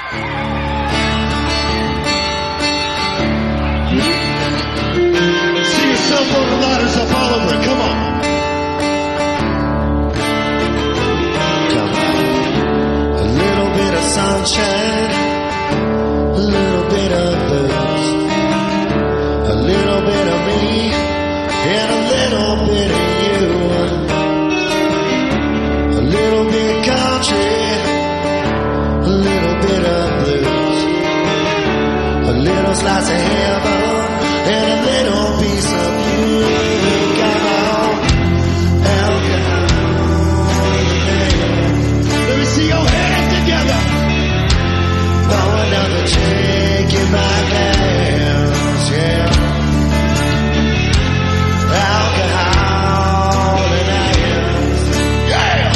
Sunshine, a little bit of blues, a little bit of me, and a little bit of you. A little bit country, a little bit of blues, a little slice of heaven, and a little piece of you. Come on, let me see your hands together. Pour another drink in my glass, yeah. Alcohol and ice, yeah.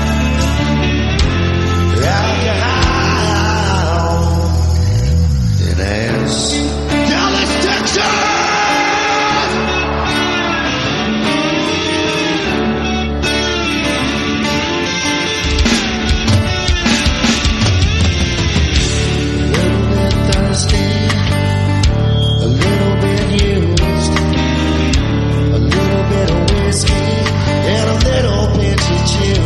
Alcohol and ice. Dallas, Texas! A little bit used, a little bit of whiskey, and a little pinch of chew.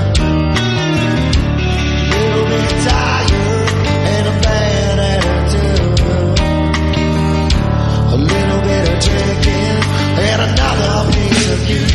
A little bit tired and a bad attitude. A little bit of drinking and another piece of you.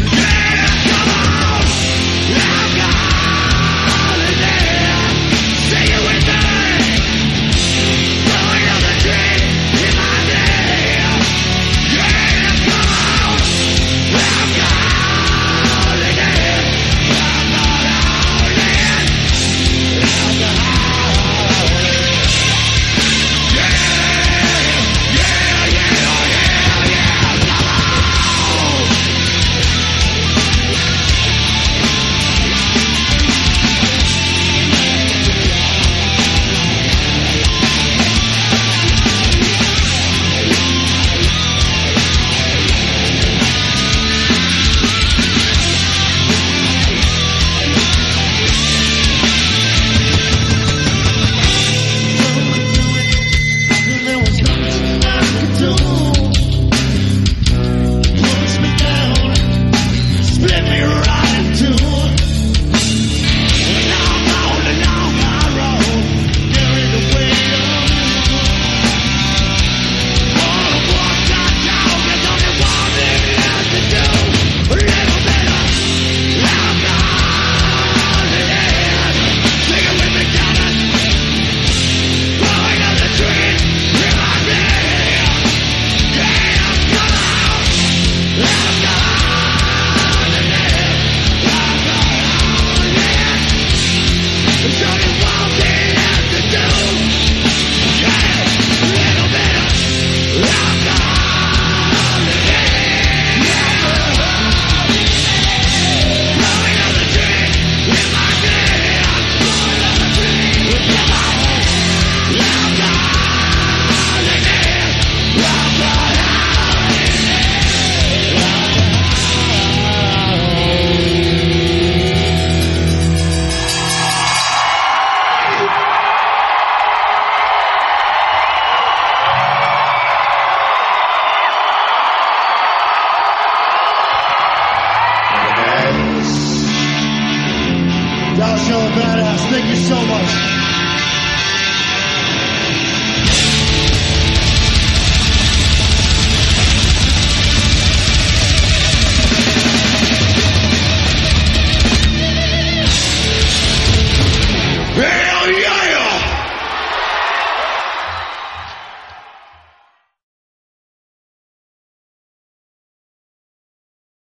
Show